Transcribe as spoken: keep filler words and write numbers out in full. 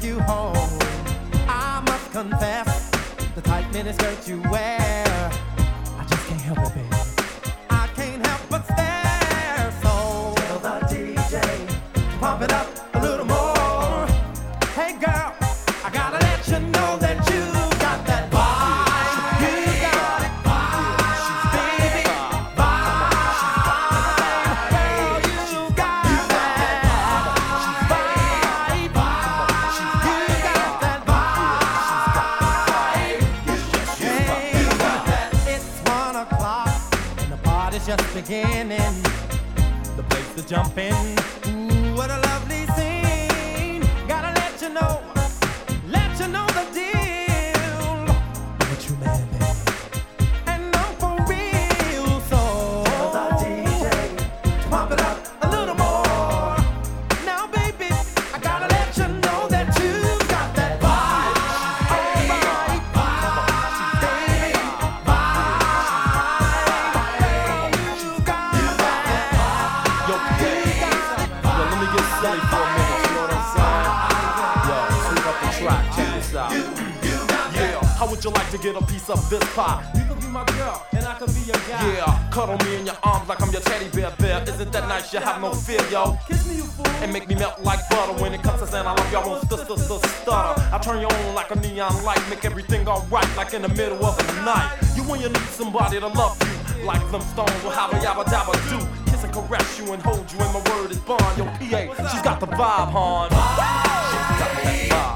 you home. I must confess, the tight miniskirt you wear, I just can't help it, baby. I can't help but stare. So tell the D J to pump it up a little more. Hey girl, I gotta let you know that you got that vibe. You got it, vibe, baby, vibe. Girl, you got that vibe. You got that vibe. Hey, it's one o'clock and the party's just beginning. The place to jump in. Ooh, what a lovely scene. Gotta let you know, let you know the deal. I'm a true man, baby. And I'm for real, so tell the D J to pump it up a little more. Now, baby, I gotta let you know that you got that vibe. Alright, vibe, baby, vibe. Girl, you got that. Yo, P A, yo, let me get silly for a minute, you know what I'm saying? Yo, sweep up the track, check this out. Yeah, how would you like to get a piece of this pie? You could be my girl, and I could be your guy. Yeah, cuddle me in your arms like I'm your teddy bear bear. Isn't that nice? You have no fear, yo. Kiss me, you fool. And make me melt like butter. When it comes to saying I love you, I won't st st st stutter. I turn you on like a neon light, make everything alright like in the middle of the night. You when you need somebody to love you, like them stones will have a yabba dabba do. Kiss and caress you and hold you, and my word is bond. Yo, P A, she's got the vibe, hon. She's got that vibe.